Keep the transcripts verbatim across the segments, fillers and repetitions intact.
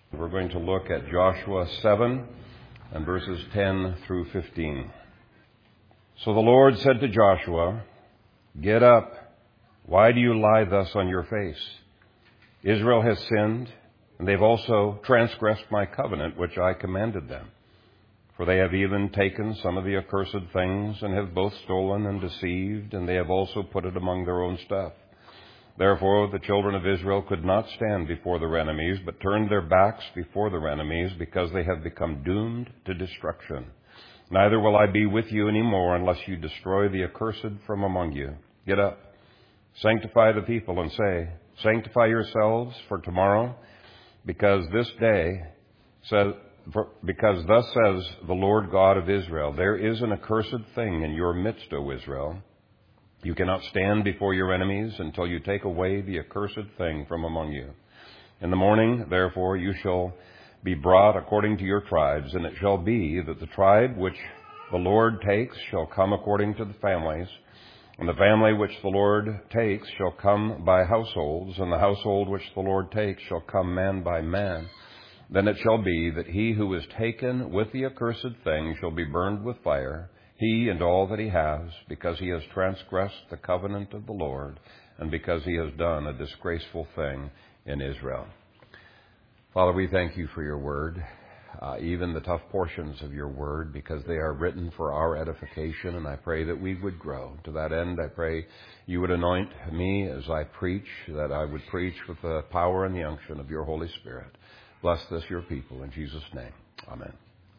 We're going to look at Joshua seven and verses ten through fifteen. So the Lord said to Joshua, "Get up. Why do you lie thus on your face? Israel has sinned, and they've also transgressed my covenant which I commanded them. For they have even taken some of the accursed things, and have both stolen and deceived, and they have also put it among their own stuff. Therefore the children of Israel could not stand before their enemies, but turned their backs before their enemies, because they have become doomed to destruction. Neither will I be with you any more, unless you destroy the accursed from among you. Get up, sanctify the people, and say, Sanctify yourselves for tomorrow, because this day says, for, because thus says the Lord God of Israel, there is an accursed thing in your midst, O Israel. You cannot stand before your enemies until you take away the accursed thing from among you. In the morning, therefore, you shall be brought according to your tribes, and it shall be that the tribe which the Lord takes shall come according to the families, and the family which the Lord takes shall come by households, and the household which the Lord takes shall come man by man. Then it shall be that he who is taken with the accursed thing shall be burned with fire, he and all that he has, because he has transgressed the covenant of the Lord, and because he has done a disgraceful thing in Israel." Father, we thank you for your word, uh, even the tough portions of your word, because they are written for our edification, and I pray that we would grow. To that end, I pray you would anoint me as I preach, that I would preach with the power and the unction of your Holy Spirit. Bless this, your people, in Jesus' name. Amen.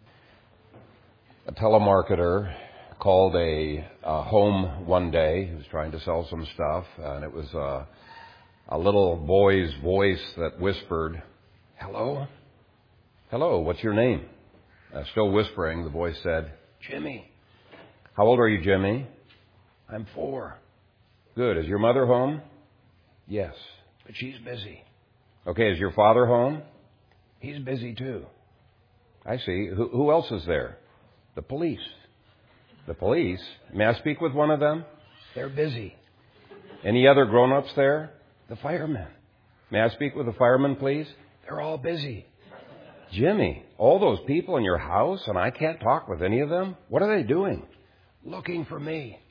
A telemarketer called a, a home one day. He was trying to sell some stuff, and it was a, a little boy's voice that whispered, "Hello? Hello, what's your name?" Uh, still whispering, the voice said, "Jimmy." "How old are you, Jimmy?" "I'm four." "Good. Is your mother home?" "Yes, but she's busy." "Okay, is your father home?" "He's busy too." "I see. Who, who else is there?" "The police." "The police? May I speak with one of them?" "They're busy." "Any other grown-ups there?" "The firemen." "May I speak with the firemen, please?" "They're all busy." "Jimmy, all those people in your house, and I can't talk with any of them? What are they doing?" "Looking for me."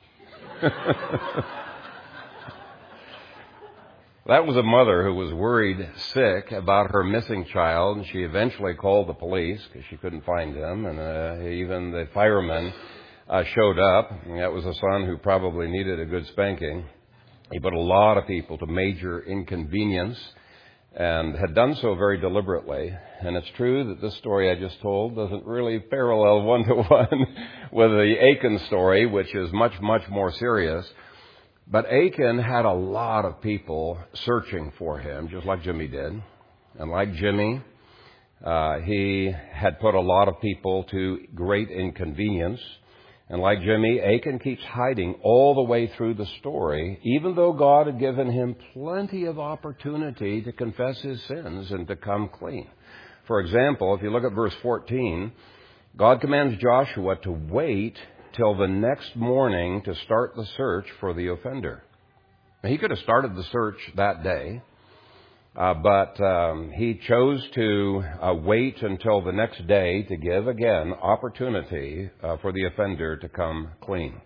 That was a mother who was worried sick about her missing child, and she eventually called the police because she couldn't find him, and uh, even the firemen uh, showed up. And that was a son who probably needed a good spanking. He put a lot of people to major inconvenience and had done so very deliberately. And it's true that this story I just told doesn't really parallel one-to-one with the Achan story, which is much, much more serious. But Achan had a lot of people searching for him, just like Jimmy did. And like Jimmy, uh, he had put a lot of people to great inconvenience. And like Jimmy, Achan keeps hiding all the way through the story, even though God had given him plenty of opportunity to confess his sins and to come clean. For example, if you look at verse fourteen, God commands Joshua to wait till the next morning to start the search for the offender. Now, he could have started the search that day, uh, but um, he chose to uh, wait until the next day to give, again, opportunity uh, for the offender to come clean.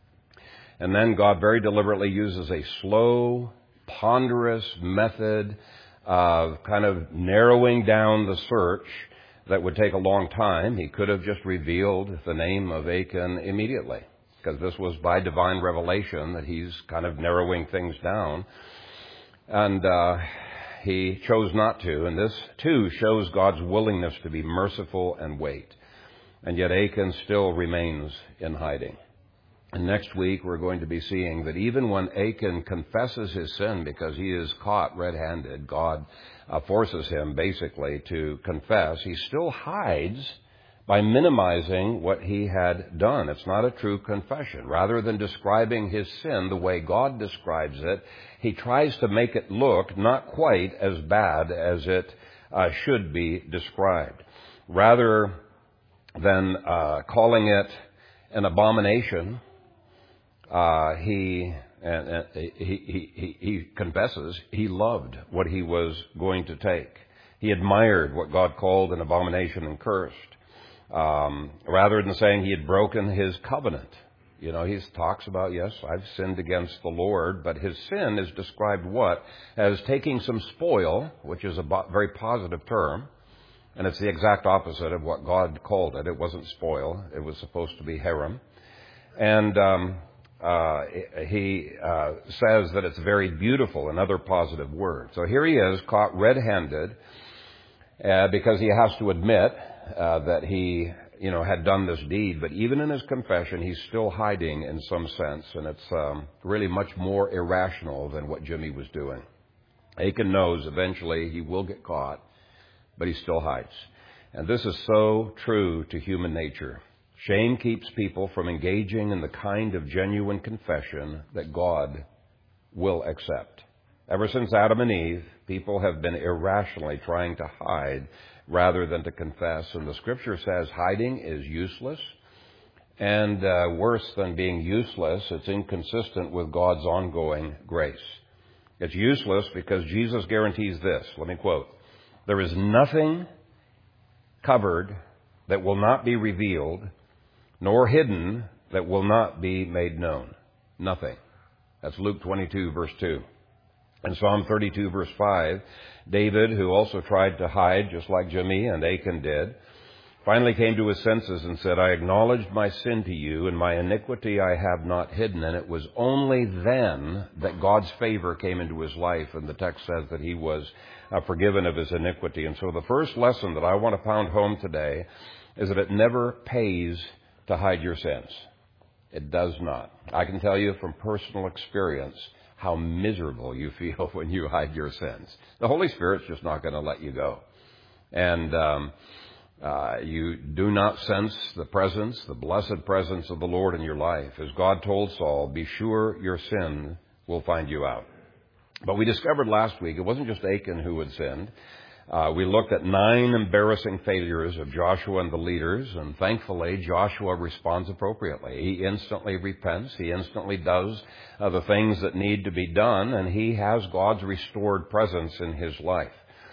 And then God very deliberately uses a slow, ponderous method of kind of narrowing down the search that would take a long time. He could have just revealed the name of Achan immediately, because this was by divine revelation that he's kind of narrowing things down. And uh, he chose not to. And this, too, shows God's willingness to be merciful and wait. And yet Achan still remains in hiding. And next week we're going to be seeing that even when Achan confesses his sin because he is caught red-handed, God uh, forces him basically to confess. He still hides by minimizing what he had done. It's not a true confession. Rather than describing his sin the way God describes it, he tries to make it look not quite as bad as it uh, should be described. Rather than uh, calling it an abomination, Uh, he, uh, he, he, he, he confesses he loved what he was going to take. He admired what God called an abomination and cursed, um, rather than saying he had broken his covenant. You know, he talks about, yes, I've sinned against the Lord, but his sin is described what? As taking some spoil, which is a very positive term, and it's the exact opposite of what God called it. It wasn't spoil. It was supposed to be herem. And um, uh, he uh, says that it's very beautiful, another positive word. So here he is, caught red-handed, uh, because he has to admit uh, that he, you know, had done this deed. But even in his confession, he's still hiding in some sense, and it's um, really much more irrational than what Jimmy was doing. Achan knows eventually he will get caught, but he still hides. And this is so true to human nature. Shame keeps people from engaging in the kind of genuine confession that God will accept. Ever since Adam and Eve, people have been irrationally trying to hide rather than to confess. And the Scripture says hiding is useless. And uh, worse than being useless, it's inconsistent with God's ongoing grace. It's useless because Jesus guarantees this. Let me quote. There is nothing covered that will not be revealed, nor hidden that will not be made known. Nothing. That's Luke twenty-two, verse two. In Psalm thirty-two, verse five, David, who also tried to hide, just like Jimmy and Achan did, finally came to his senses and said, I acknowledged my sin to you, and my iniquity I have not hidden. And it was only then that God's favor came into his life, and the text says that he was uh, forgiven of his iniquity. And so the first lesson that I want to pound home today is that it never pays to hide your sins. It does not. I can tell you from personal experience how miserable you feel when you hide your sins. The Holy Spirit's just not going to let you go. And um, uh, you do not sense the presence, the blessed presence of the Lord in your life. As God told Saul, be sure your sin will find you out. But we discovered last week it wasn't just Achan who had sinned. Uh, we looked at nine embarrassing failures of Joshua and the leaders, and thankfully Joshua responds appropriately. He instantly repents. He instantly does uh, the things that need to be done, and he has God's restored presence in his life.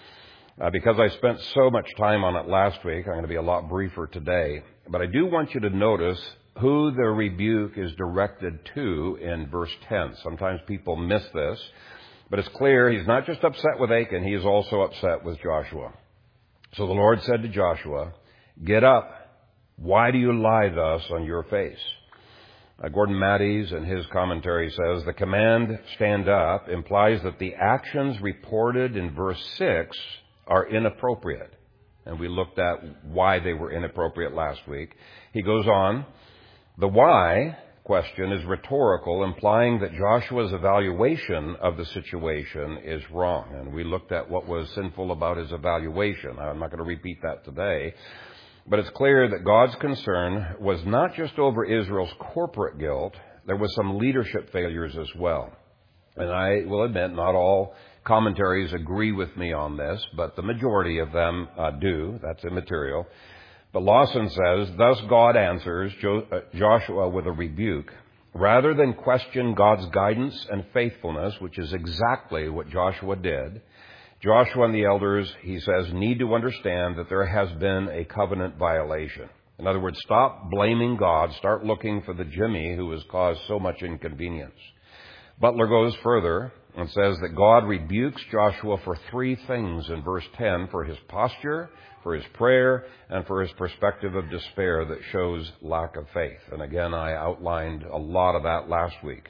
Uh, because I spent so much time on it last week, I'm going to be a lot briefer today. But I do want you to notice who the rebuke is directed to in verse ten. Sometimes people miss this. But it's clear he's not just upset with Achan, he is also upset with Joshua. So the Lord said to Joshua, get up. Why do you lie thus on your face? Uh, Gordon Matties in his commentary says, the command stand up implies that the actions reported in verse six are inappropriate. And we looked at why they were inappropriate last week. He goes on, the why question is rhetorical, implying that Joshua's evaluation of the situation is wrong. And we looked at what was sinful about his evaluation. I'm not going to repeat that today. But it's clear that God's concern was not just over Israel's corporate guilt. There was some leadership failures as well. And I will admit, not all commentaries agree with me on this, but the majority of them uh, do. That's immaterial. But Lawson says, thus God answers jo- uh, Joshua with a rebuke. Rather than question God's guidance and faithfulness, which is exactly what Joshua did, Joshua and the elders, he says, need to understand that there has been a covenant violation. In other words, stop blaming God. Start looking for the Jimmy who has caused so much inconvenience. Butler goes further and says that God rebukes Joshua for three things in verse ten, for his posture, for his prayer, and for his perspective of despair that shows lack of faith. And again, I outlined a lot of that last week.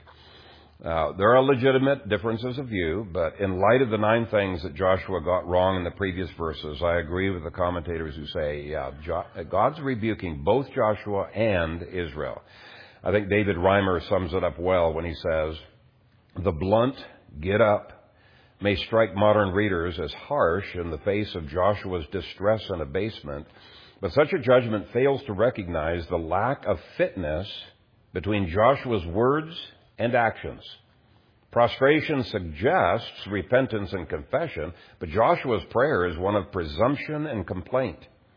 Uh, there are legitimate differences of view, but in light of the nine things that Joshua got wrong in the previous verses, I agree with the commentators who say, yeah, jo- God's rebuking both Joshua and Israel. I think David Reimer sums it up well when he says, the blunt get up may strike modern readers as harsh in the face of Joshua's distress and abasement, but such a judgment fails to recognize the lack of fitness between Joshua's words and actions. Prostration suggests repentance and confession, but Joshua's prayer is one of presumption and complaint.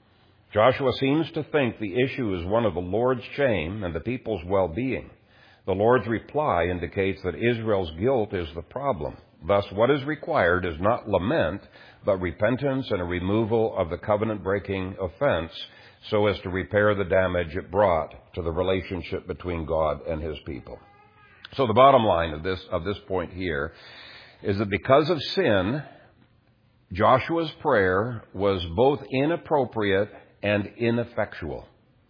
Joshua seems to think the issue is one of the Lord's shame and the people's well-being. The Lord's reply indicates that Israel's guilt is the problem, Thus, what is required is not lament, but repentance and a removal of the covenant-breaking offense so as to repair the damage it brought to the relationship between God and His people. So the bottom line of this, of this point here is that because of sin, Joshua's prayer was both inappropriate and ineffectual.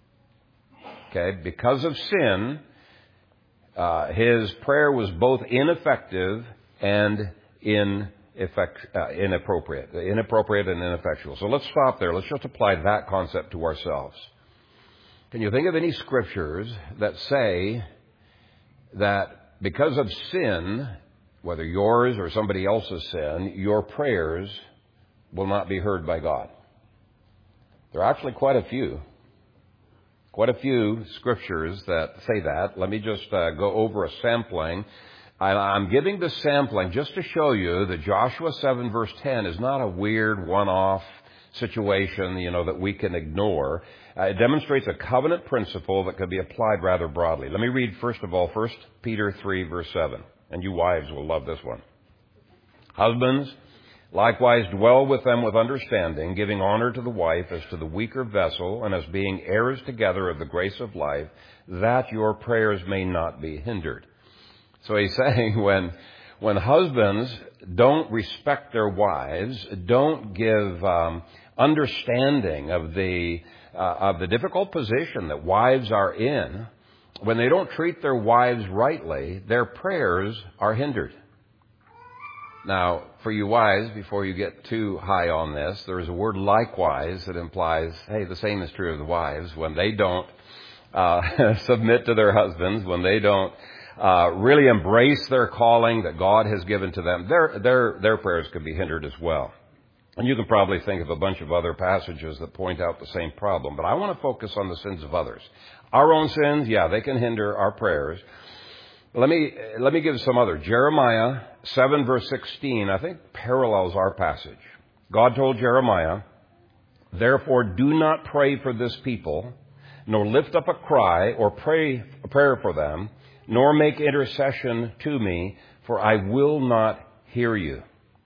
Okay, because of sin, uh, his prayer was both ineffective and ineffect, uh, inappropriate, inappropriate and ineffectual. So let's stop there. Let's just apply that concept to ourselves. Can you think of any scriptures that say that because of sin, whether yours or somebody else's sin, your prayers will not be heard by God? There are actually quite a few. Quite a few scriptures that say that. Let me just uh, go over a sampling. I, I'm giving this sampling just to show you that Joshua seven verse ten is not a weird one-off situation, you know, that we can ignore. Uh, it demonstrates a covenant principle that can be applied rather broadly. Let me read first of all, First Peter three verse seven. And you wives will love this one. Husbands, likewise dwell with them with understanding, giving honor to the wife as to the weaker vessel, and as being heirs together of the grace of life, that your prayers may not be hindered. So he's saying when, when husbands don't respect their wives, don't give um, understanding of the, uh, of the difficult position that wives are in, when they don't treat their wives rightly, their prayers are hindered. Now, for you wives, before you get too high on this, there is a word likewise that implies, hey, the same is true of the wives. When they don't uh, submit to their husbands, when they don't uh, really embrace their calling that God has given to them, their their their prayers could be hindered as well. And you can probably think of a bunch of other passages that point out the same problem. But I want to focus on the sins of others. Our own sins, yeah, they can hinder our prayers. Let me let me give some other. Jeremiah seven verse sixteen, I think, parallels our passage. God told Jeremiah, therefore do not pray for this people, nor lift up a cry or pray a prayer for them, nor make intercession to me, for I will not hear you.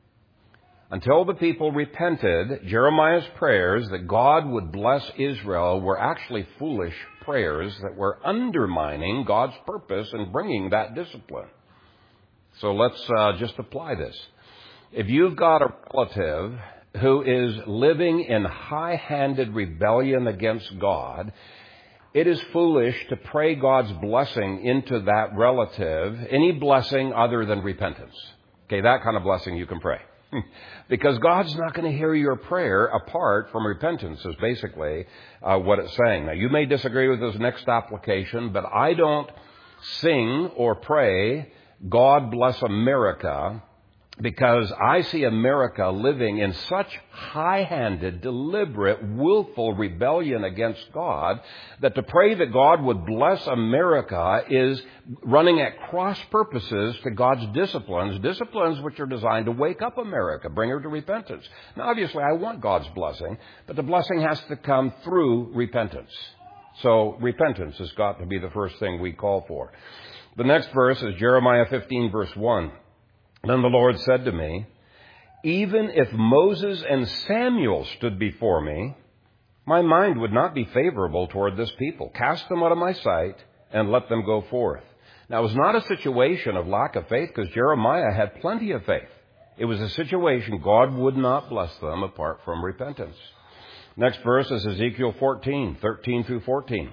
Until the people repented, Jeremiah's prayers that God would bless Israel were actually foolish prayers that were undermining God's purpose in bringing that discipline. So let's uh, just apply this. If you've got a relative who is living in high-handed rebellion against God, it is foolish to pray God's blessing into that relative, any blessing other than repentance. Okay, that kind of blessing you can pray. Because God's not going to hear your prayer apart from repentance is basically uh, what it's saying. Now, you may disagree with this next application, but I don't sing or pray, God bless America, because I see America living in such high-handed, deliberate, willful rebellion against God that to pray that God would bless America is running at cross purposes to God's disciplines, disciplines which are designed to wake up America, bring her to repentance. Now, obviously, I want God's blessing, but the blessing has to come through repentance. So repentance has got to be the first thing we call for. The next verse is Jeremiah fifteen, verse one. Then the Lord said to me, even if Moses and Samuel stood before me, my mind would not be favorable toward this people. Cast them out of my sight and let them go forth. Now, it was not a situation of lack of faith because Jeremiah had plenty of faith. It was a situation God would not bless them apart from repentance. Next verse is Ezekiel fourteen, thirteen through fourteen.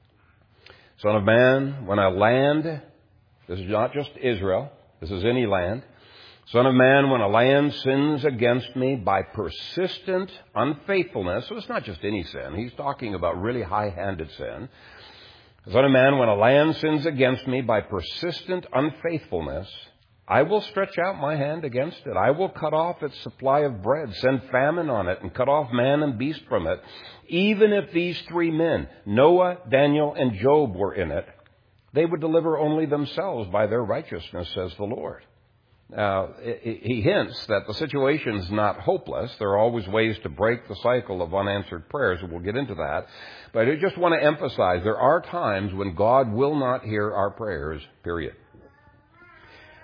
Son of man, when I land, this is not just Israel, this is any land. Son of man, when a land sins against me by persistent unfaithfulness, so it's not just any sin, he's talking about really high-handed sin. Son of man, when a land sins against me by persistent unfaithfulness, I will stretch out my hand against it. I will cut off its supply of bread, send famine on it, and cut off man and beast from it. Even if these three men, Noah, Daniel, and Job, were in it, they would deliver only themselves by their righteousness, says the Lord. Now, he hints that the situation's not hopeless. There are always ways to break the cycle of unanswered prayers, and we'll get into that. But I just want to emphasize there are times when God will not hear our prayers, period.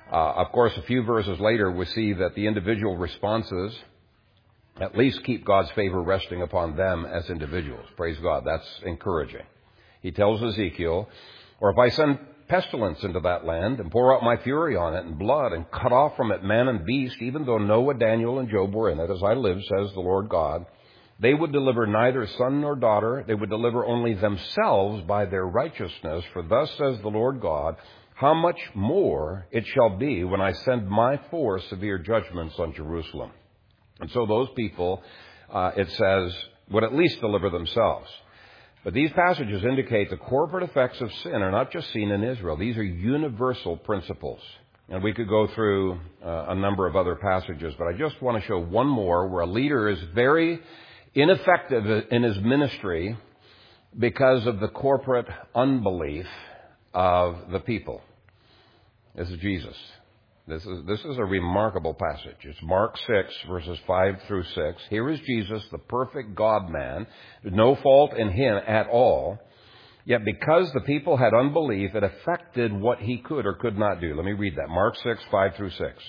Uh, of course, a few verses later, we see that the individual responses at least keep God's favor resting upon them as individuals. Praise God. That's encouraging. He tells Ezekiel, or if I send pestilence into that land and pour out my fury on it and blood and cut off from it man and beast, even though Noah, Daniel, and Job were in it, as I live, says the Lord God, they would deliver neither son nor daughter. They would deliver only themselves by their righteousness. For thus says the Lord God, how much more it shall be when I send my four severe judgments on Jerusalem. And so those people, uh, it says, would at least deliver themselves. But these passages indicate the corporate effects of sin are not just seen in Israel. These are universal principles. And we could go through uh, a number of other passages, but I just want to show one more where a leader is very ineffective in his ministry because of the corporate unbelief of the people. This is Jesus. This is, this is a remarkable passage. It's Mark six, verses five through six. Here is Jesus, the perfect God-man. There's no fault in him at all. Yet because the people had unbelief, it affected what he could or could not do. Let me read that. Mark six, five through six.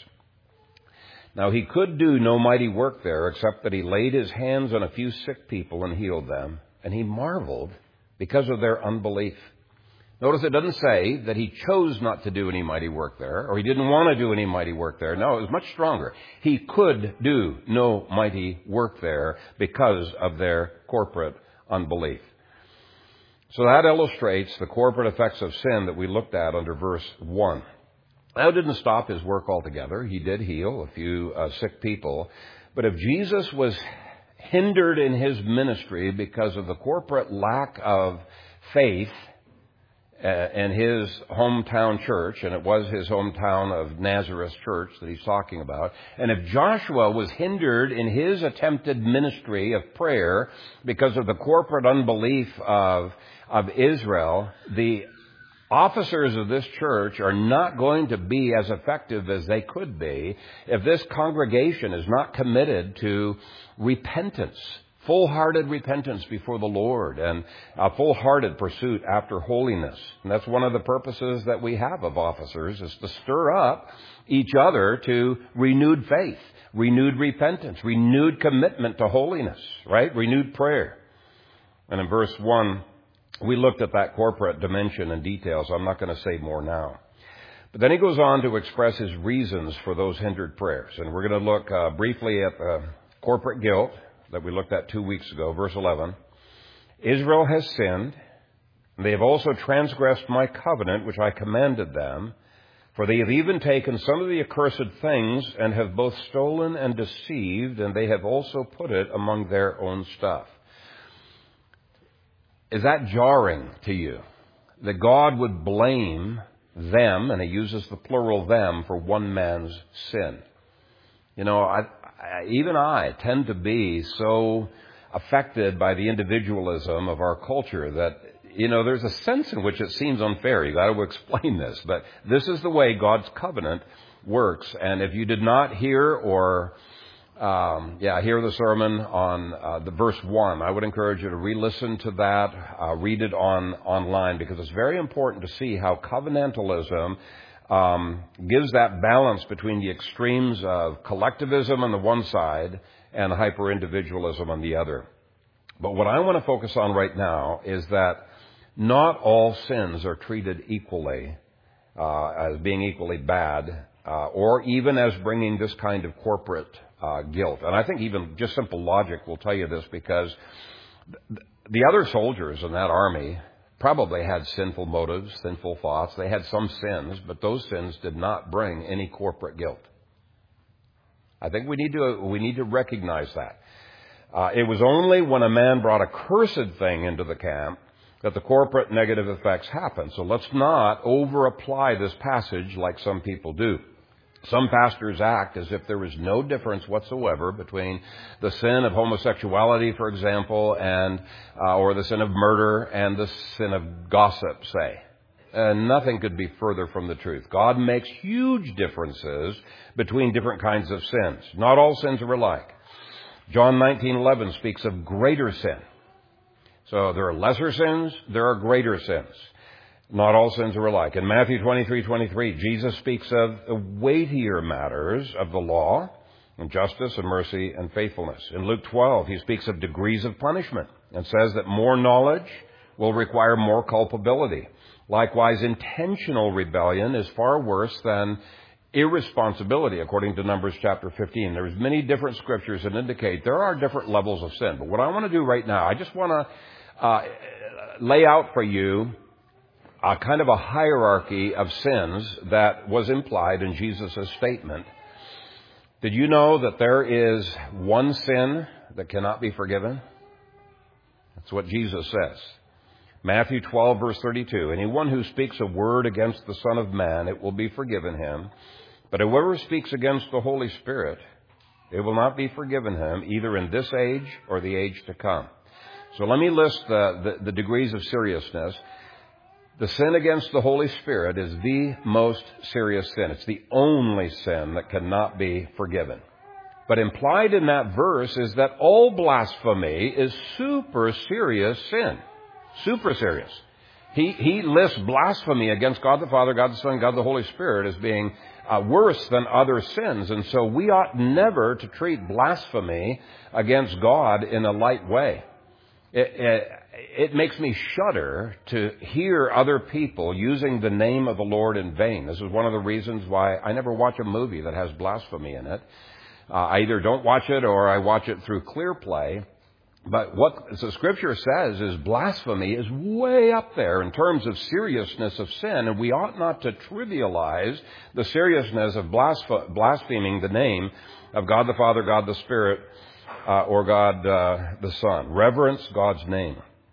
Now he could do no mighty work there, except that he laid his hands on a few sick people and healed them. And he marveled because of their unbelief. Notice it doesn't say that he chose not to do any mighty work there, or he didn't want to do any mighty work there. No, it was much stronger. He could do no mighty work there because of their corporate unbelief. So that illustrates the corporate effects of sin that we looked at under verse one. That didn't stop his work altogether. He did heal a few uh, sick people. But if Jesus was hindered in his ministry because of the corporate lack of faith in his hometown church, and it was his hometown of Nazareth church that he's talking about, and if Joshua was hindered in his attempted ministry of prayer because of the corporate unbelief of, of Israel, the officers of this church are not going to be as effective as they could be if this congregation is not committed to repentance. Full-hearted repentance before the Lord and a full-hearted pursuit after holiness. And that's one of the purposes that we have of officers, is to stir up each other to renewed faith, renewed repentance, renewed commitment to holiness, right? Renewed prayer. And in verse one, we looked at that corporate dimension in detail, so I'm not going to say more now. But then he goes on to express his reasons for those hindered prayers. And we're going to look uh, briefly at uh, corporate guilt that we looked at two weeks ago, verse eleven. Israel has sinned, and they have also transgressed my covenant, which I commanded them, for they have even taken some of the accursed things, and have both stolen and deceived, and they have also put it among their own stuff. Is that jarring to you? That God would blame them, and he uses the plural them, for one man's sin. You know, I... Even I tend to be so affected by the individualism of our culture that, you know, there's a sense in which it seems unfair. You've got to explain this. But this is the way God's covenant works. And if you did not hear or, um, yeah, hear the sermon on uh, the verse one, I would encourage you to re-listen to that, uh, read it on online, because it's very important to see how covenantalism Um, gives that balance between the extremes of collectivism on the one side and hyper-individualism on the other. But what I want to focus on right now is that not all sins are treated equally, uh, as being equally bad, uh, or even as bringing this kind of corporate uh, guilt. And I think even just simple logic will tell you this, because th- the other soldiers in that army probably had sinful motives, sinful thoughts. They had some sins, but those sins did not bring any corporate guilt. I think we need to we need to recognize that. Uh, it was only when a man brought a cursed thing into the camp that the corporate negative effects happened. So let's not over-apply this passage like some people do. Some pastors act as if there is no difference whatsoever between the sin of homosexuality, for example, and uh, or the sin of murder and the sin of gossip, say. And nothing could be further from the truth. God makes huge differences between different kinds of sins. Not all sins are alike. John nineteen eleven speaks of greater sin. So there are lesser sins, there are greater sins. Not all sins are alike. In Matthew twenty-three twenty-three, Jesus speaks of the weightier matters of the law, and justice and mercy and faithfulness. In Luke twelve, he speaks of degrees of punishment and says that more knowledge will require more culpability. Likewise, intentional rebellion is far worse than irresponsibility, according to Numbers chapter fifteen. There's many different scriptures that indicate there are different levels of sin. But what I want to do right now, I just want to uh, lay out for you a kind of a hierarchy of sins that was implied in Jesus' statement. Did you know that there is one sin that cannot be forgiven? That's what Jesus says. Matthew twelve, verse thirty-two, anyone who speaks a word against the Son of Man, it will be forgiven him. But whoever speaks against the Holy Spirit, it will not be forgiven him, either in this age or the age to come. So let me list the, the, the degrees of seriousness. The sin against the Holy Spirit is the most serious sin. It's the only sin that cannot be forgiven. But implied in that verse is that all blasphemy is super serious sin. Super serious. He, he lists blasphemy against God the Father, God the Son, God the Holy Spirit as being uh, worse than other sins. And so we ought never to treat blasphemy against God in a light way. It, it, it makes me shudder to hear other people using the name of the Lord in vain. This is one of the reasons why I never watch a movie that has blasphemy in it. Uh, I either don't watch it or I watch it through Clear Play. But what the Scripture says is blasphemy is way up there in terms of seriousness of sin, and we ought not to trivialize the seriousness of blasph- blaspheming the name of God the Father, God the Spirit, uh, or God uh, the Son. Reverence God's name.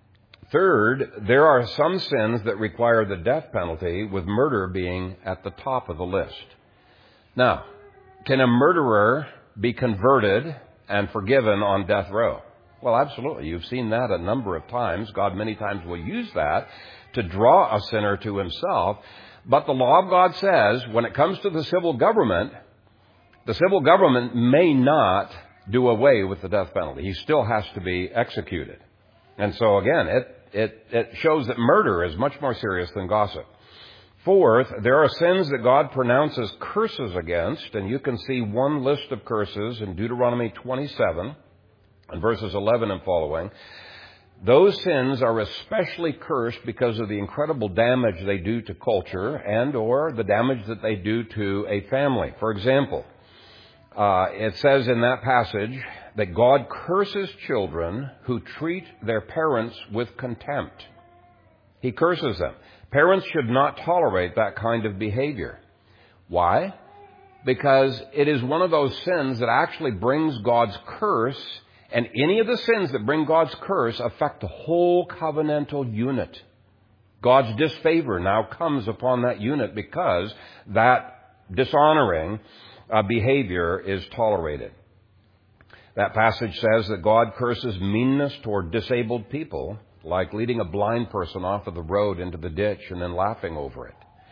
Third, there are some sins that require the death penalty, with murder being at the top of the list. Now, can a murderer be converted and forgiven on death row? Well, absolutely. You've seen that a number of times. God many times will use that to draw a sinner to himself. But the law of God says when it comes to the civil government, the civil government may not do away with the death penalty. He still has to be executed. And so again, it, it, it shows that murder is much more serious than gossip. Fourth, there are sins that God pronounces curses against, and you can see one list of curses in Deuteronomy twenty-seven and verses eleven and following. Those sins are especially cursed because of the incredible damage they do to culture and or the damage that they do to a family. For example, uh, it says in that passage that God curses children who treat their parents with contempt. He curses them. Parents should not tolerate that kind of behavior. Why? Because it is one of those sins that actually brings God's curse, and any of the sins that bring God's curse affect the whole covenantal unit. God's disfavor now comes upon that unit because that dishonoring uh, behavior is tolerated. That passage says that God curses meanness toward disabled people, like leading a blind person off of the road into the ditch and then laughing over it.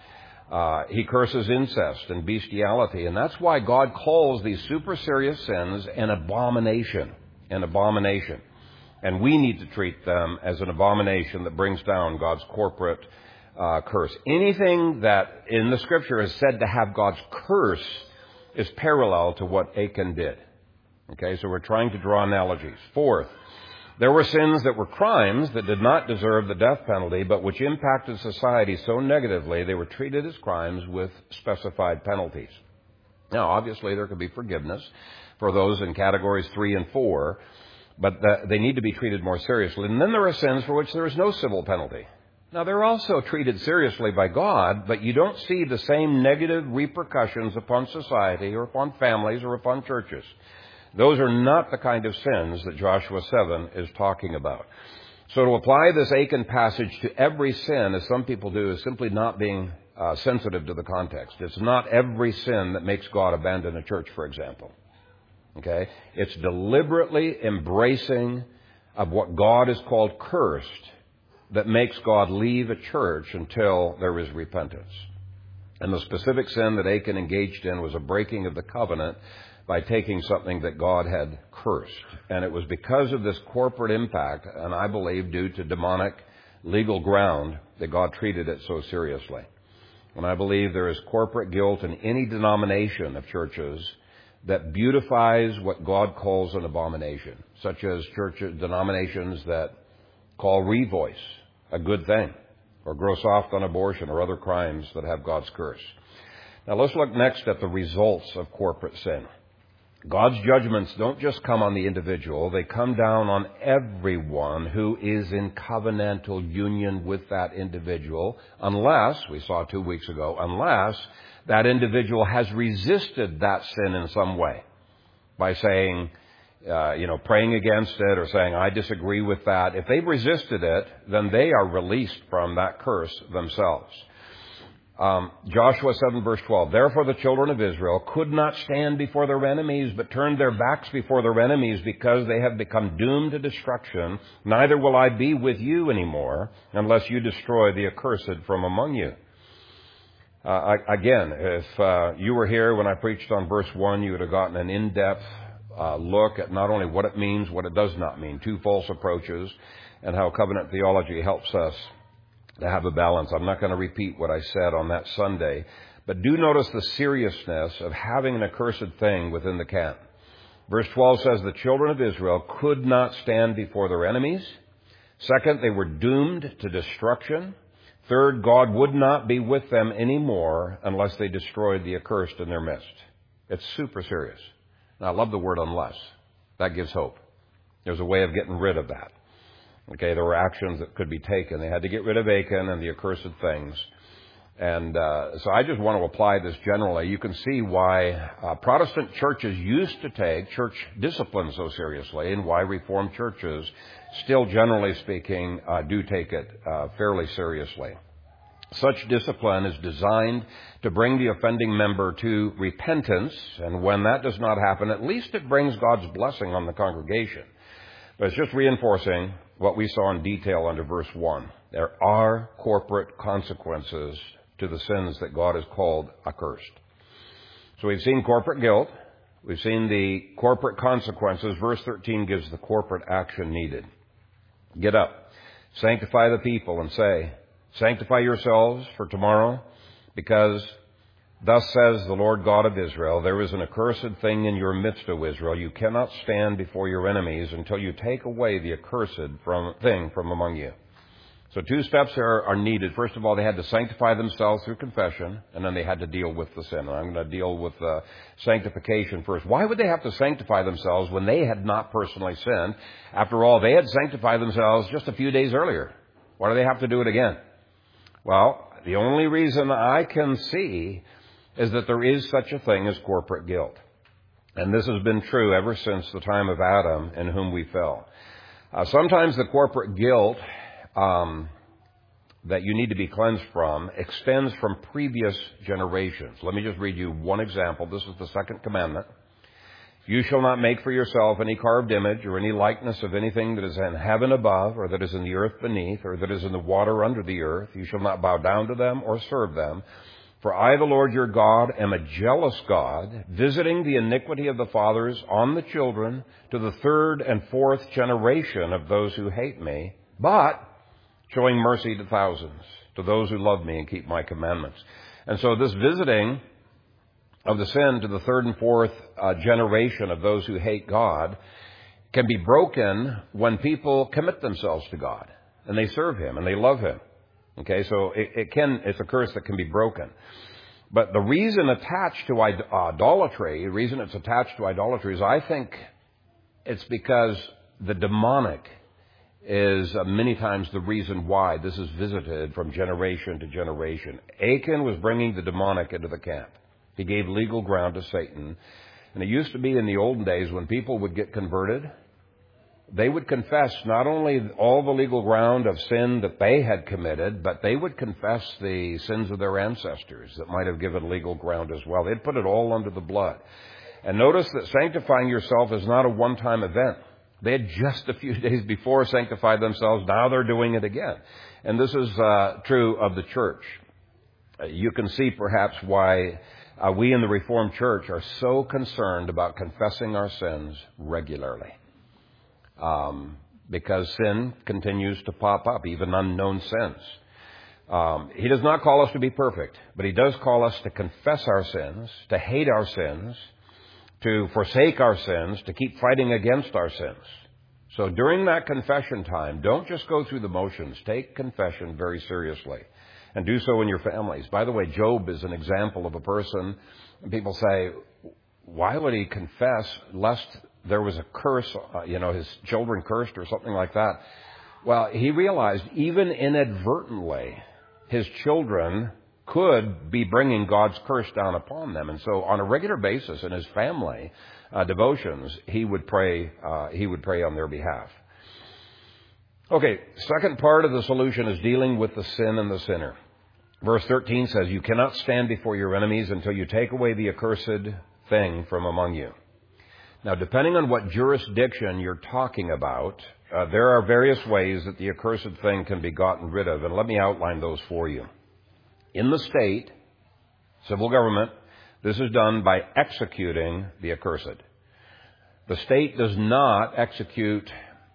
Uh, he curses incest and bestiality, and that's why God calls these super serious sins an abomination. An abomination. And we need to treat them as an abomination that brings down God's corporate uh, curse. Anything that in the Scripture is said to have God's curse is parallel to what Achan did. Okay, so we're trying to draw analogies. Fourth, there were sins that were crimes that did not deserve the death penalty, but which impacted society so negatively they were treated as crimes with specified penalties. Now, obviously, there could be forgiveness for those in categories three and four, but the, they need to be treated more seriously. And then there are sins for which there is no civil penalty. Now, they're also treated seriously by God, but you don't see the same negative repercussions upon society or upon families or upon churches. Those are not the kind of sins that Joshua seven is talking about. So to apply this Achan passage to every sin, as some people do, is simply not being uh, sensitive to the context. It's not every sin that makes God abandon a church, for example. Okay? It's deliberately embracing of what God has called cursed that makes God leave a church until there is repentance. And the specific sin that Achan engaged in was a breaking of the covenant by taking something that God had cursed. And it was because of this corporate impact, and I believe due to demonic legal ground that God treated it so seriously. And I believe there is corporate guilt in any denomination of churches that beautifies what God calls an abomination, such as church denominations that call revoice a good thing, or grow soft on abortion or other crimes that have God's curse. Now let's look next at the results of corporate sin. God's judgments don't just come on the individual, they come down on everyone who is in covenantal union with that individual, unless, we saw two weeks ago, unless that individual has resisted that sin in some way by saying, uh, you know, praying against it or saying, I disagree with that. If they've resisted it, then they are released from that curse themselves. Um, Joshua seven verse twelve, therefore the children of Israel could not stand before their enemies, but turned their backs before their enemies because they have become doomed to destruction. Neither will I be with you anymore unless you destroy the accursed from among you. Uh, I, again, if uh, you were here when I preached on verse one, you would have gotten an in-depth uh, look at not only what it means, what it does not mean, two false approaches, and how covenant theology helps us to have a balance. I'm not going to repeat what I said on that Sunday, but do notice the seriousness of having an accursed thing within the camp. Verse twelve says the children of Israel could not stand before their enemies. Second, they were doomed to destruction. Third, God would not be with them anymore unless they destroyed the accursed in their midst. It's super serious. And I love the word unless. That gives hope. There's a way of getting rid of that. Okay, there were actions that could be taken. They had to get rid of Achan and the accursed things. And uh, so I just want to apply this generally. You can see why uh, Protestant churches used to take church discipline so seriously, and why Reformed churches, still generally speaking, uh, do take it uh, fairly seriously. Such discipline is designed to bring the offending member to repentance, and when that does not happen, at least it brings God's blessing on the congregation. But it's just reinforcing what we saw in detail under verse one. There are corporate consequences to the sins that God has called accursed. So we've seen corporate guilt. We've seen the corporate consequences. Verse thirteen gives the corporate action needed. Get up, sanctify the people, and say, sanctify yourselves for tomorrow, because thus says the Lord God of Israel, there is an accursed thing in your midst, O Israel. You cannot stand before your enemies until you take away the accursed from, thing from among you. So two steps are, are needed. First of all, they had to sanctify themselves through confession, and then they had to deal with the sin. And I'm going to deal with uh, sanctification first. Why would they have to sanctify themselves when they had not personally sinned? After all, they had sanctified themselves just a few days earlier. Why do they have to do it again? Well, the only reason I can see is that there is such a thing as corporate guilt. And this has been true ever since the time of Adam, in whom we fell. Uh, sometimes the corporate guilt um, that you need to be cleansed from extends from previous generations. Let me just read you one example. This is the second commandment. You shall not make for yourself any carved image or any likeness of anything that is in heaven above, or that is in the earth beneath, or that is in the water under the earth. You shall not bow down to them or serve them. For I, the Lord your God, am a jealous God, visiting the iniquity of the fathers on the children to the third and fourth generation of those who hate me, but showing mercy to thousands, to those who love me and keep my commandments. And so this visiting of the sin to the third and fourth uh, generation of those who hate God can be broken when people commit themselves to God and they serve Him and they love Him. Okay, so it, it can, it's a curse that can be broken. But the reason attached to idolatry, the reason it's attached to idolatry is I think it's because the demonic is uh, many times the reason why this is visited from generation to generation. Achan was bringing the demonic into the camp. He gave legal ground to Satan. And it used to be in the olden days when people would get converted, they would confess not only all the legal ground of sin that they had committed, but they would confess the sins of their ancestors that might have given legal ground as well. They'd put it all under the blood. And notice that sanctifying yourself is not a one-time event. They had just a few days before sanctified themselves. Now they're doing it again. And this is uh, true of the church. Uh, you can see perhaps why uh, we in the Reformed Church are so concerned about confessing our sins regularly. Um, because sin continues to pop up, even unknown sins. Um, he does not call us to be perfect, but he does call us to confess our sins, to hate our sins, to forsake our sins, to keep fighting against our sins. So during that confession time, don't just go through the motions. Take confession very seriously, and do so in your families. By the way, Job is an example of a person, and people say, why would he confess lest there was a curse, uh, you know, his children cursed or something like that? Well, he realized even inadvertently, his children could be bringing God's curse down upon them. And so on a regular basis in his family uh, devotions, he would pray, uh, he would pray on their behalf. Okay, second part of the solution is dealing with the sin and the sinner. Verse thirteen says, you cannot stand before your enemies until you take away the accursed thing from among you. Now, depending on what jurisdiction you're talking about, uh, there are various ways that the accursed thing can be gotten rid of, and let me outline those for you. In the state, civil government, this is done by executing the accursed. The state does not execute,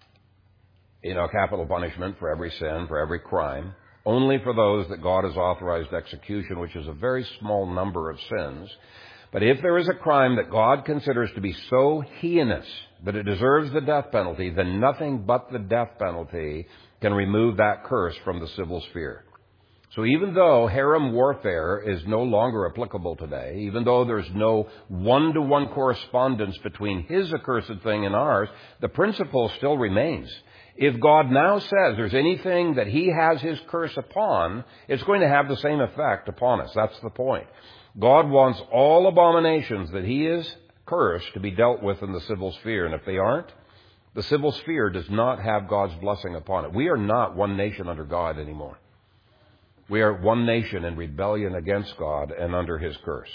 you know, capital punishment for every sin, for every crime, only for those that God has authorized execution, which is a very small number of sins. But if there is a crime that God considers to be so heinous that it deserves the death penalty, then nothing but the death penalty can remove that curse from the civil sphere. So even though harem warfare is no longer applicable today, even though there's no one-to-one correspondence between his accursed thing and ours, the principle still remains. If God now says there's anything that he has his curse upon, it's going to have the same effect upon us. That's the point. God wants all abominations that he is cursed to be dealt with in the civil sphere. And if they aren't, the civil sphere does not have God's blessing upon it. We are not one nation under God anymore. We are one nation in rebellion against God and under his curse.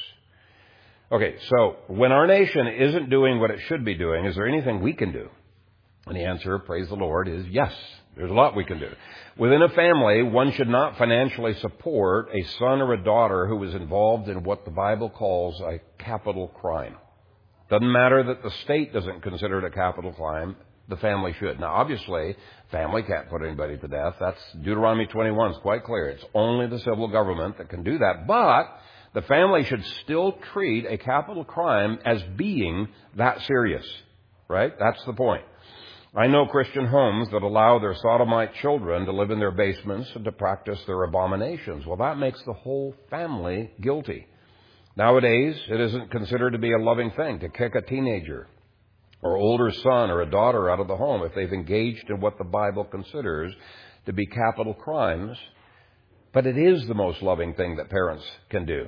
Okay, so when our nation isn't doing what it should be doing, is there anything we can do? And the answer, praise the Lord, is yes. There's a lot we can do. Within a family, one should not financially support a son or a daughter who is involved in what the Bible calls a capital crime. Doesn't matter that the state doesn't consider it a capital crime. The family should. Now, obviously, family can't put anybody to death. That's Deuteronomy twenty-one. It's quite clear. It's only the civil government that can do that. But the family should still treat a capital crime as being that serious. Right? That's the point. I know Christian homes that allow their sodomite children to live in their basements and to practice their abominations. Well, that makes the whole family guilty. Nowadays, it isn't considered to be a loving thing to kick a teenager or older son or a daughter out of the home if they've engaged in what the Bible considers to be capital crimes. But it is the most loving thing that parents can do.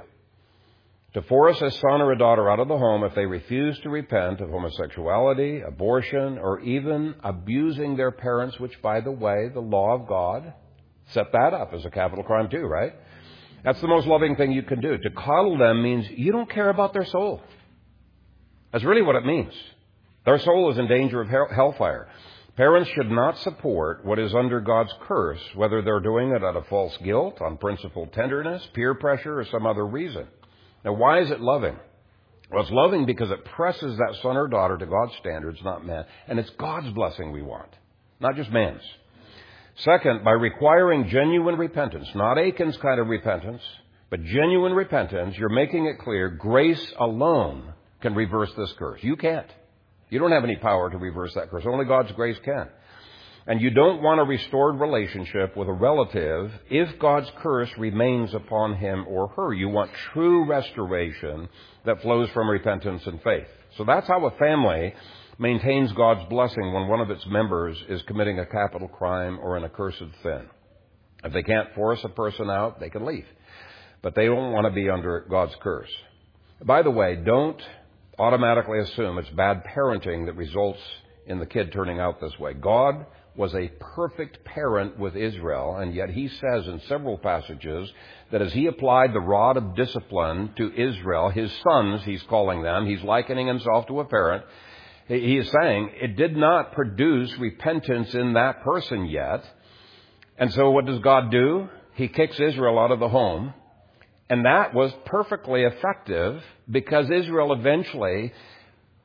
To force a son or a daughter out of the home if they refuse to repent of homosexuality, abortion, or even abusing their parents, which, by the way, the law of God set that up as a capital crime too, right? That's the most loving thing you can do. To coddle them means you don't care about their soul. That's really what it means. Their soul is in danger of hell- hellfire. Parents should not support what is under God's curse, whether they're doing it out of false guilt, unprincipled tenderness, peer pressure, or some other reason. Now, why is it loving? Well, it's loving because it presses that son or daughter to God's standards, not man. And it's God's blessing we want, not just man's. Second, by requiring genuine repentance, not Achan's kind of repentance, but genuine repentance, you're making it clear grace alone can reverse this curse. You can't. You don't have any power to reverse that curse. Only God's grace can. And you don't want a restored relationship with a relative if God's curse remains upon him or her. You want true restoration that flows from repentance and faith. So that's how a family maintains God's blessing when one of its members is committing a capital crime or an accursed sin. If they can't force a person out, they can leave. But they don't want to be under God's curse. By the way, don't automatically assume it's bad parenting that results in the kid turning out this way. God was a perfect parent with Israel, and yet he says in several passages that as he applied the rod of discipline to Israel, his sons, he's calling them, he's likening himself to a parent, he is saying it did not produce repentance in that person yet. And so what does God do? He kicks Israel out of the home, and that was perfectly effective because Israel eventually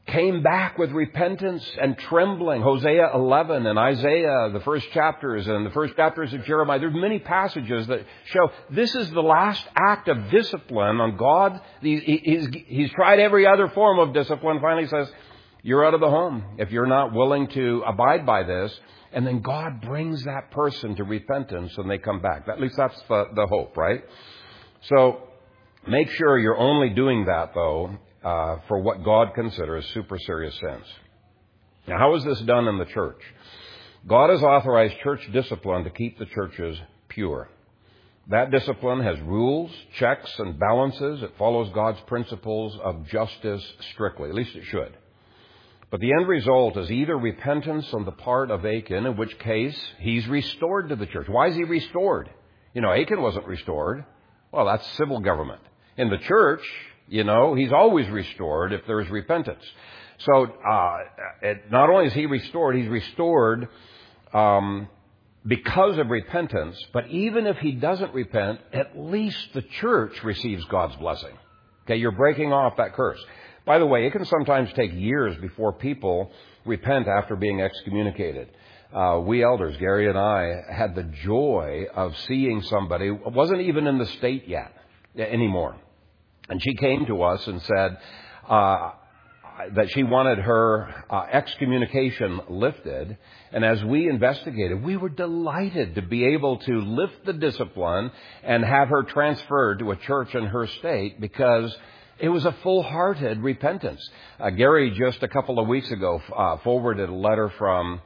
came back with repentance and trembling. Hosea eleven and Isaiah, the first chapters, and the first chapters of Jeremiah. There's many passages that show this is the last act of discipline on God. He's, he's tried every other form of discipline. Finally says, you're out of the home if you're not willing to abide by this. And then God brings that person to repentance and they come back. At least that's the, the hope, right? So make sure you're only doing that, though, Uh, for what God considers super serious sins. Now, how is this done in the church? God has authorized church discipline to keep the churches pure. That discipline has rules, checks, and balances. It follows God's principles of justice strictly. At least it should. But the end result is either repentance on the part of Achan, in which case he's restored to the church. Why is he restored? You know, Achan wasn't restored. Well, that's civil government. In the church, you know, he's always restored if there is repentance. So uh, it, not only is he restored, he's restored um, because of repentance. But even if he doesn't repent, at least the church receives God's blessing. Okay, you're breaking off that curse. By the way, it can sometimes take years before people repent after being excommunicated. Uh, we elders, Gary and I, had the joy of seeing somebody, wasn't even in the state yet anymore. And she came to us and said uh, that she wanted her uh, excommunication lifted. And as we investigated, we were delighted to be able to lift the discipline and have her transferred to a church in her state because it was a full-hearted repentance. Uh, Gary just a couple of weeks ago uh, forwarded a letter from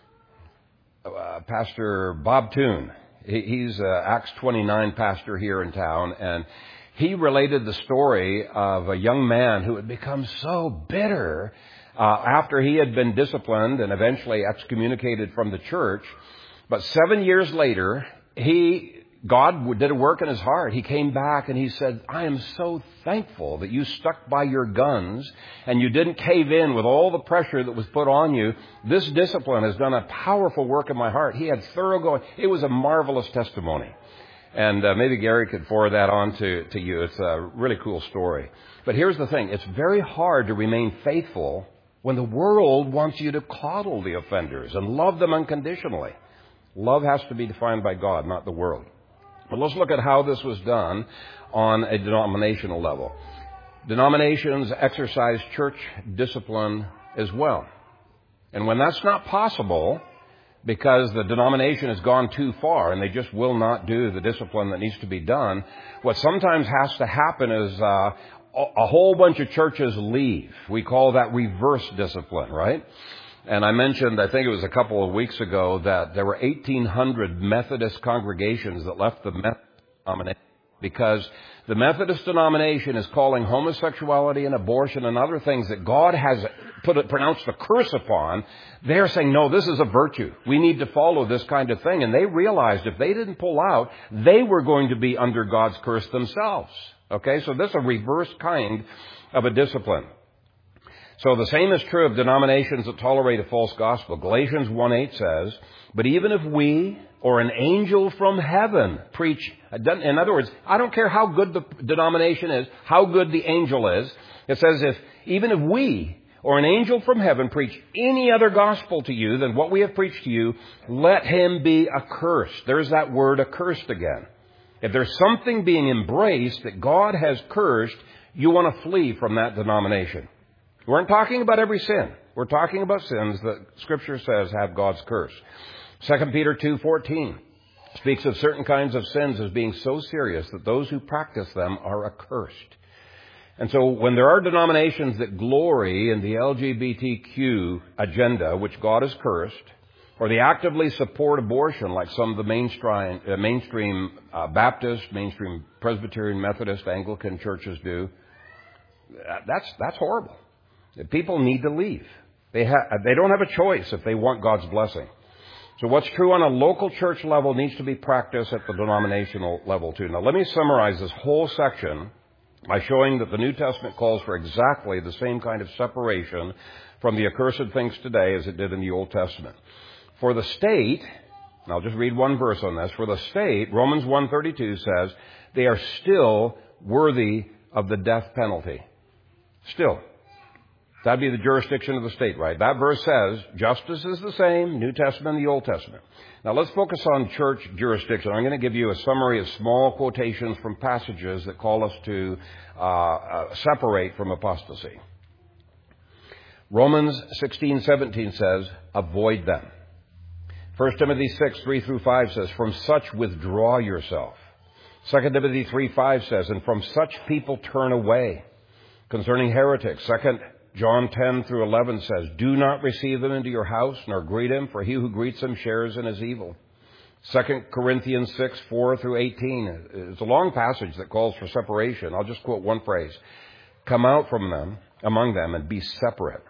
uh, Pastor Bob Toon. He, he's uh, Acts twenty-nine pastor here in town, and he related the story of a young man who had become so bitter uh, after he had been disciplined and eventually excommunicated from the church. But seven years later, he God did a work in his heart. He came back and he said, I am so thankful that you stuck by your guns and you didn't cave in with all the pressure that was put on you. This discipline has done a powerful work in my heart. He had thoroughgoing. It was a marvelous testimony. And uh, maybe Gary could forward that on to, to you. It's a really cool story. But here's the thing. It's very hard to remain faithful when the world wants you to coddle the offenders and love them unconditionally. Love has to be defined by God, not the world. But let's look at how this was done on a denominational level. Denominations exercise church discipline as well. And when that's not possible, because the denomination has gone too far and they just will not do the discipline that needs to be done, what sometimes has to happen is uh, a whole bunch of churches leave. We call that reverse discipline, right? And I mentioned, I think it was a couple of weeks ago, that there were eighteen hundred Methodist congregations that left the Methodist denomination because the Methodist denomination is calling homosexuality and abortion and other things that God has put it, pronounced a curse upon. They're saying, no, this is a virtue. We need to follow this kind of thing. And they realized if they didn't pull out, they were going to be under God's curse themselves. Okay, so this is a reverse kind of a discipline. So the same is true of denominations that tolerate a false gospel. Galatians one eight says, but even if we or an angel from heaven preach, in other words, I don't care how good the denomination is, how good the angel is. It says if even if we or an angel from heaven preach any other gospel to you than what we have preached to you, let him be accursed. There's that word accursed again. If there's something being embraced that God has cursed, you want to flee from that denomination. We aren't talking about every sin. We're talking about sins that Scripture says have God's curse. Second Peter two fourteen speaks of certain kinds of sins as being so serious that those who practice them are accursed. And so when there are denominations that glory in the L G B T Q agenda, which God has cursed, or they actively support abortion like some of the mainstream, uh, mainstream uh, Baptist, mainstream Presbyterian, Methodist, Anglican churches do, that's that's horrible. People need to leave. They ha- they don't have a choice if they want God's blessing. So what's true on a local church level needs to be practiced at the denominational level too. Now let me summarize this whole section by showing that the New Testament calls for exactly the same kind of separation from the accursed things today as it did in the Old Testament. For the state, and I'll just read one verse on this, for the state, Romans one thirty-two says, they are still worthy of the death penalty. Still. That'd be the jurisdiction of the state, right? That verse says justice is the same, New Testament and the Old Testament. Now let's focus on church jurisdiction. I'm going to give you a summary of small quotations from passages that call us to uh, uh, separate from apostasy. Romans sixteen seventeen says, avoid them. First Timothy six, three through five says, from such withdraw yourself. Second Timothy three, five says, and from such people turn away. Concerning heretics, Second John ten through eleven says, do not receive them into your house, nor greet him, for he who greets him shares in his evil. Second Corinthians six, four through eighteen. It's a long passage that calls for separation. I'll just quote one phrase. Come out from them, among them, and be separate.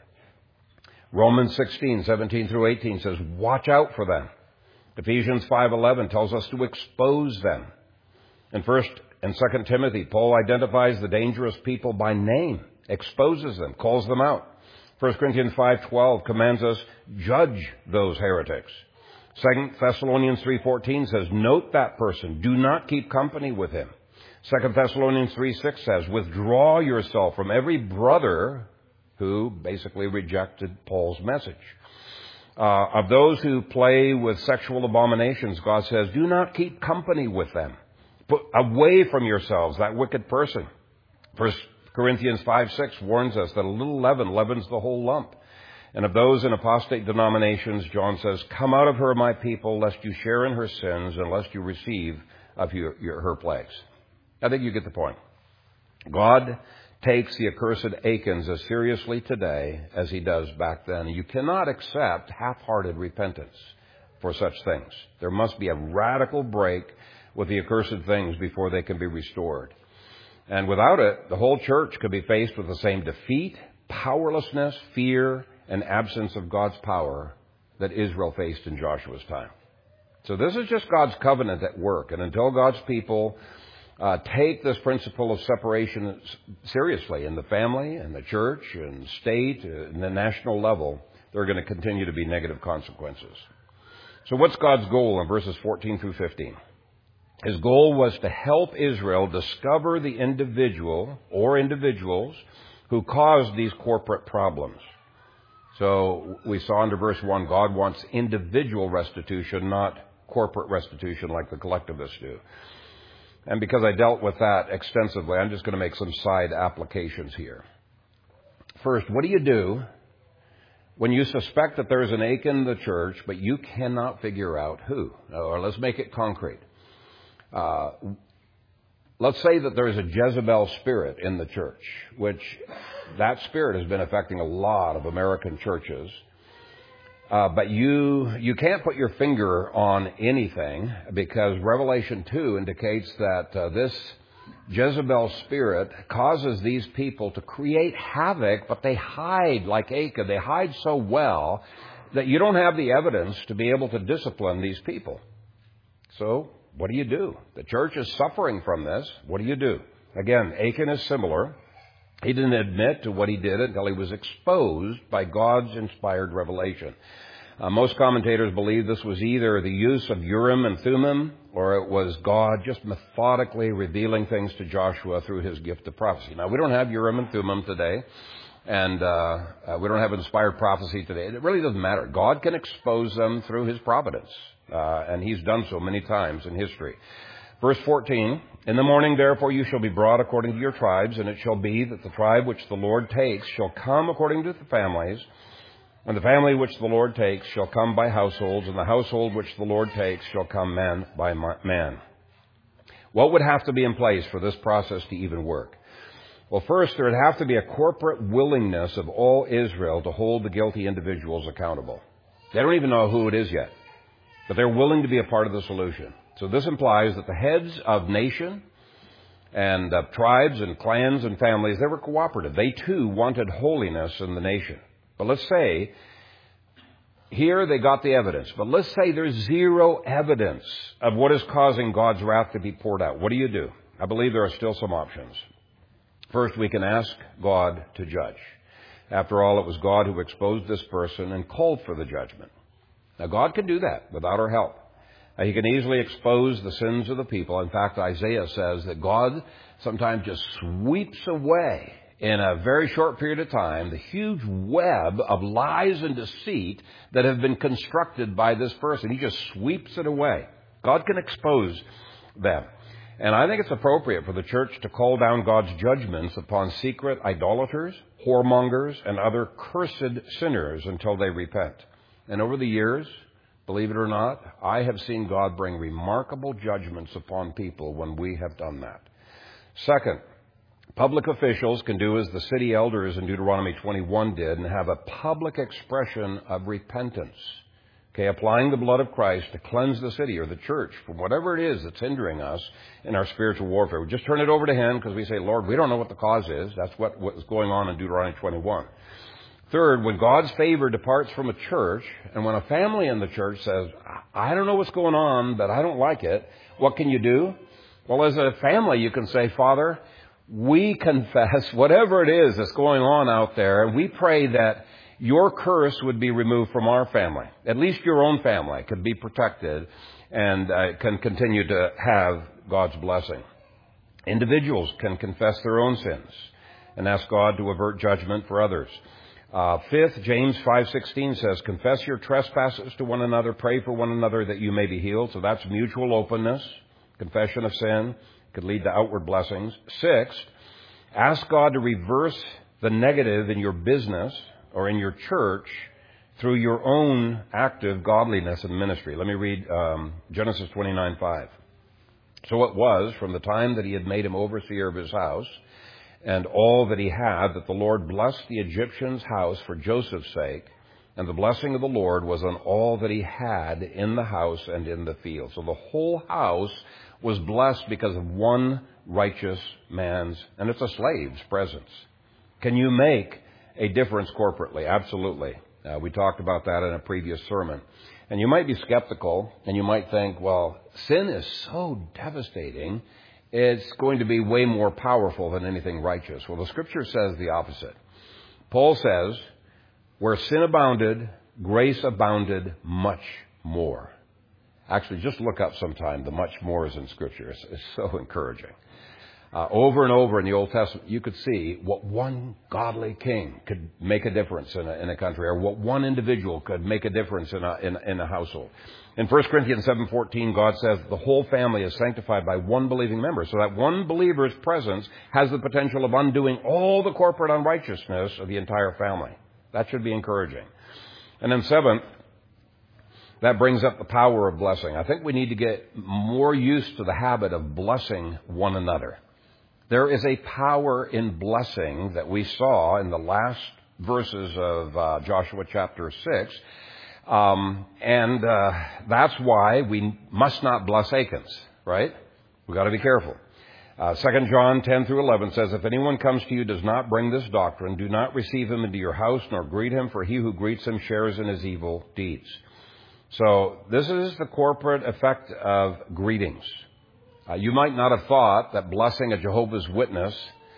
Romans sixteen, seventeen through eighteen says, watch out for them. Ephesians five, eleven tells us to expose them. In First and Second Timothy, Paul identifies the dangerous people by name, exposes them, calls them out. First Corinthians five, twelve commands us, judge those heretics. Second Thessalonians three, fourteen says, note that person, do not keep company with him. Second Thessalonians three, six says, withdraw yourself from every brother who basically rejected Paul's message. Uh, of those who play with sexual abominations, God says, do not keep company with them. Put away from yourselves that wicked person. First Corinthians five, six warns us that a little leaven leavens the whole lump. And of those in apostate denominations, John says, come out of her, my people, lest you share in her sins and lest you receive of your, your, her plagues. I think you get the point. God takes the accursed Achans as seriously today as he does back then. You cannot accept half-hearted repentance for such things. There must be a radical break with the accursed things before they can be restored. And without it, the whole church could be faced with the same defeat, powerlessness, fear, and absence of God's power that Israel faced in Joshua's time. So this is just God's covenant at work. And until God's people Uh, take this principle of separation seriously in the family and the church and state and the national level, there are going to continue to be negative consequences. So what's God's goal in verses fourteen through fifteen? His goal was to help Israel discover the individual or individuals who caused these corporate problems. So we saw under verse one, God wants individual restitution, not corporate restitution like the collectivists do. And because I dealt with that extensively, I'm just going to make some side applications here. First, what do you do when you suspect that there's an Achan in the church, but you cannot figure out who? Or let's make it concrete. Uh, let's say that there's a Jezebel spirit in the church, which that spirit has been affecting a lot of American churches. Uh, but you you can't put your finger on anything because Revelation two indicates that uh, this Jezebel spirit causes these people to create havoc, but they hide like Achan. They hide so well that you don't have the evidence to be able to discipline these people. So what do you do? The church is suffering from this. What do you do? Again, Achan is similar. He didn't admit to what he did until he was exposed by God's inspired revelation. Uh, most commentators believe this was either the use of Urim and Thummim, or it was God just methodically revealing things to Joshua through his gift of prophecy. Now, we don't have Urim and Thummim today, and uh, uh, we don't have inspired prophecy today. It really doesn't matter. God can expose them through his providence, uh, and he's done so many times in history. Verse fourteen, in the morning, therefore, you shall be brought according to your tribes, and it shall be that the tribe which the Lord takes shall come according to the families, and the family which the Lord takes shall come by households, and the household which the Lord takes shall come man by man. What would have to be in place for this process to even work? Well, first, there would have to be a corporate willingness of all Israel to hold the guilty individuals accountable. They don't even know who it is yet, but they're willing to be a part of the solution. So this implies that the heads of nation and of tribes and clans and families, they were cooperative. They too wanted holiness in the nation. But let's say, here they got the evidence, but let's say there's zero evidence of what is causing God's wrath to be poured out. What do you do? I believe there are still some options. First, we can ask God to judge. After all, it was God who exposed this person and called for the judgment. Now, God can do that without our help. Uh, he can easily expose the sins of the people. In fact, Isaiah says that God sometimes just sweeps away in a very short period of time, the huge web of lies and deceit that have been constructed by this person. He just sweeps it away. God can expose them. And I think it's appropriate for the church to call down God's judgments upon secret idolaters, whoremongers, and other cursed sinners until they repent. And over the years, believe it or not, I have seen God bring remarkable judgments upon people when we have done that. Second, public officials can do as the city elders in Deuteronomy twenty-one did and have a public expression of repentance. Okay, applying the blood of Christ to cleanse the city or the church from whatever it is that's hindering us in our spiritual warfare. We just turn it over to Him because we say, Lord, we don't know what the cause is. That's what, what is going on in Deuteronomy twenty-one. Third, when God's favor departs from a church, and when a family in the church says, I don't know what's going on, but I don't like it, what can you do? Well, as a family, you can say, Father, we confess whatever it is that's going on out there, and we pray that your curse would be removed from our family. At least your own family could be protected and uh, can continue to have God's blessing. Individuals can confess their own sins and ask God to avert judgment for others. Uh, fifth, James five sixteen says, confess your trespasses to one another, pray for one another that you may be healed. So that's mutual openness. Confession of sin could lead to outward blessings. Sixth, ask God to reverse the negative in your business or in your church through your own active godliness and ministry. Let me read um, Genesis twenty-nine five. So it was from the time that he had made him overseer of his house and all that he had, that the Lord blessed the Egyptian's house for Joseph's sake, and the blessing of the Lord was on all that he had in the house and in the field. So the whole house was blessed because of one righteous man's, and it's a slave's presence. Can you make a difference corporately? Absolutely. Uh, we talked about that in a previous sermon. And you might be skeptical, and you might think, well, sin is so devastating, it's going to be way more powerful than anything righteous. Well, the Scripture says the opposite. Paul says, where sin abounded, grace abounded much more. Actually, just look up sometime the much more is in Scripture. It's, it's so encouraging. Uh, over and over in the Old Testament, you could see what one godly king could make a difference in a, in a country, or what one individual could make a difference in a, in, in a household. In First Corinthians seven fourteen, God says the whole family is sanctified by one believing member. So that one believer's presence has the potential of undoing all the corporate unrighteousness of the entire family. That should be encouraging. And then seventh, that brings up the power of blessing. I think we need to get more used to the habit of blessing one another. There is a power in blessing that we saw in the last verses of uh, Joshua chapter six. Um, and uh, that's why we must not bless Achans, right? We've got to be careful. Uh, Second John ten through eleven says, if anyone comes to you does not bring this doctrine, do not receive him into your house nor greet him, for he who greets him shares in his evil deeds. So this is the corporate effect of greetings. Uh, you might not have thought that blessing a Jehovah's Witness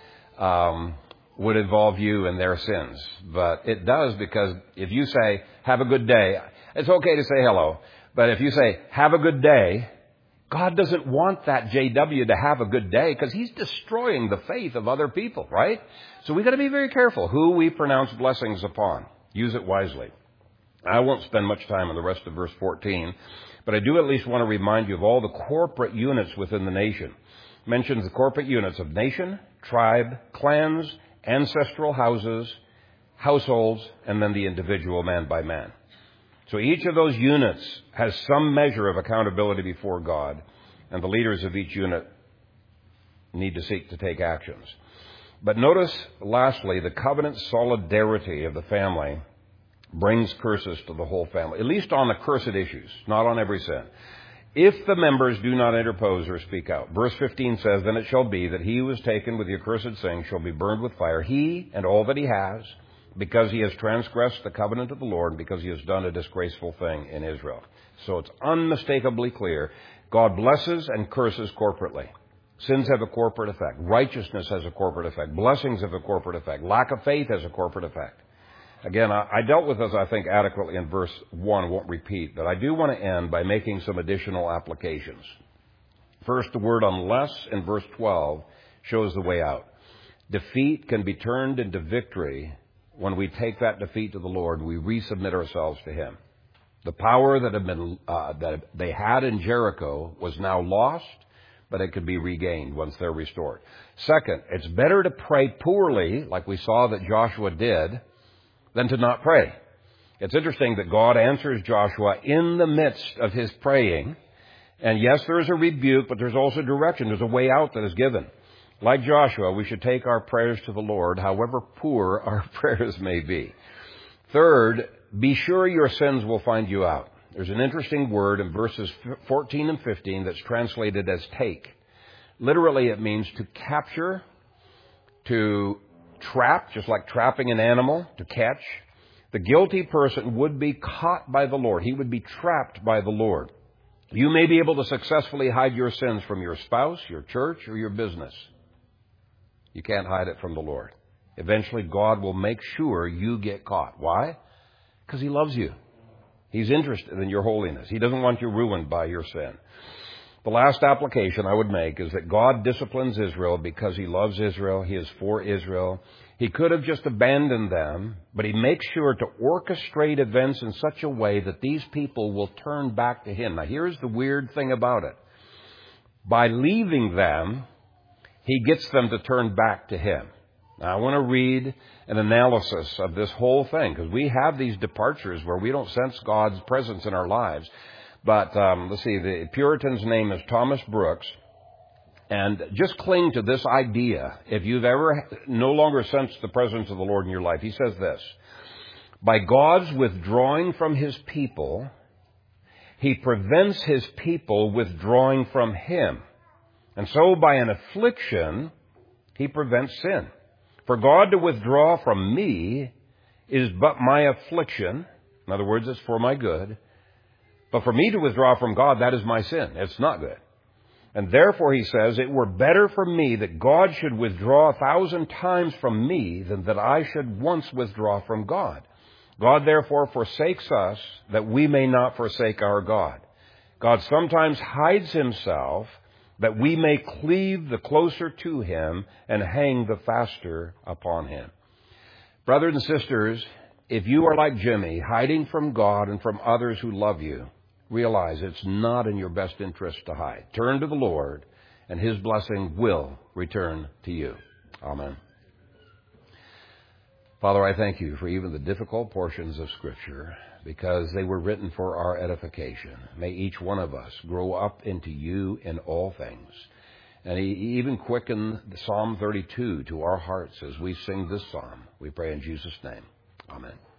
um, would involve you in their sins. But it does, because if you say, have a good day, it's okay to say hello. But if you say, have a good day, God doesn't want that J W to have a good day, because he's destroying the faith of other people, right? So we've got to be very careful who we pronounce blessings upon. Use it wisely. I won't spend much time on the rest of verse fourteen, but I do at least want to remind you of all the corporate units within the nation. It mentions the corporate units of nation, tribe, clans, ancestral houses, households, and then the individual man by man. So each of those units has some measure of accountability before God, and the leaders of each unit need to seek to take actions. But notice, lastly, the covenant solidarity of the family brings curses to the whole family, at least on the cursed issues, not on every sin. If the members do not interpose or speak out. Verse fifteen says, then it shall be that he who is taken with the accursed thing shall be burned with fire, he and all that he has, because he has transgressed the covenant of the Lord, and because he has done a disgraceful thing in Israel. So it's unmistakably clear. God blesses and curses corporately. Sins have a corporate effect. Righteousness has a corporate effect. Blessings have a corporate effect. Lack of faith has a corporate effect. Again, I dealt with this, I think, adequately in verse one. I won't repeat, but I do want to end by making some additional applications. First, the word unless in verse twelve shows the way out. Defeat can be turned into victory when we take that defeat to the Lord. We resubmit ourselves to Him. The power that had been uh, that they had in Jericho was now lost, but it could be regained once they're restored. Second, it's better to pray poorly, like we saw that Joshua did, than to not pray. It's interesting that God answers Joshua in the midst of his praying. And yes, there is a rebuke, but there's also direction. There's a way out that is given. Like Joshua, we should take our prayers to the Lord, however poor our prayers may be. Third, be sure your sins will find you out. There's an interesting word in verses fourteen and fifteen that's translated as take. Literally, it means to capture, to trap, just like trapping an animal, to catch. The guilty person would be caught by the Lord. He would be trapped by the Lord. You may be able to successfully hide your sins from your spouse, your church, or your business. You can't hide it from the Lord. Eventually, God will make sure you get caught. Why? Because He loves you. He's interested in your holiness. He doesn't want you ruined by your sin. The last application I would make is that God disciplines Israel because He loves Israel. He is for Israel. He could have just abandoned them, but He makes sure to orchestrate events in such a way that these people will turn back to Him. Now, here's the weird thing about it. By leaving them, He gets them to turn back to Him. Now, I want to read an analysis of this whole thing, because we have these departures where we don't sense God's presence in our lives. But um, let's see, the Puritan's name is Thomas Brooks. And just cling to this idea. If you've ever no longer sensed the presence of the Lord in your life, he says this: by God's withdrawing from His people, He prevents His people withdrawing from Him. And so by an affliction, He prevents sin. For God to withdraw from me is but my affliction. In other words, it's for my good. But for me to withdraw from God, that is my sin. It's not good. And therefore, he says, it were better for me that God should withdraw a thousand times from me than that I should once withdraw from God. God therefore forsakes us that we may not forsake our God. God sometimes hides Himself that we may cleave the closer to Him and hang the faster upon Him. Brothers and sisters, if you are like Jimmy, hiding from God and from others who love you, realize it's not in your best interest to hide. Turn to the Lord, and His blessing will return to you. Amen. Father, I thank You for even the difficult portions of Scripture, because they were written for our edification. May each one of us grow up into You in all things. And even quicken Psalm thirty-two to our hearts as we sing this psalm. We pray in Jesus' name. Amen.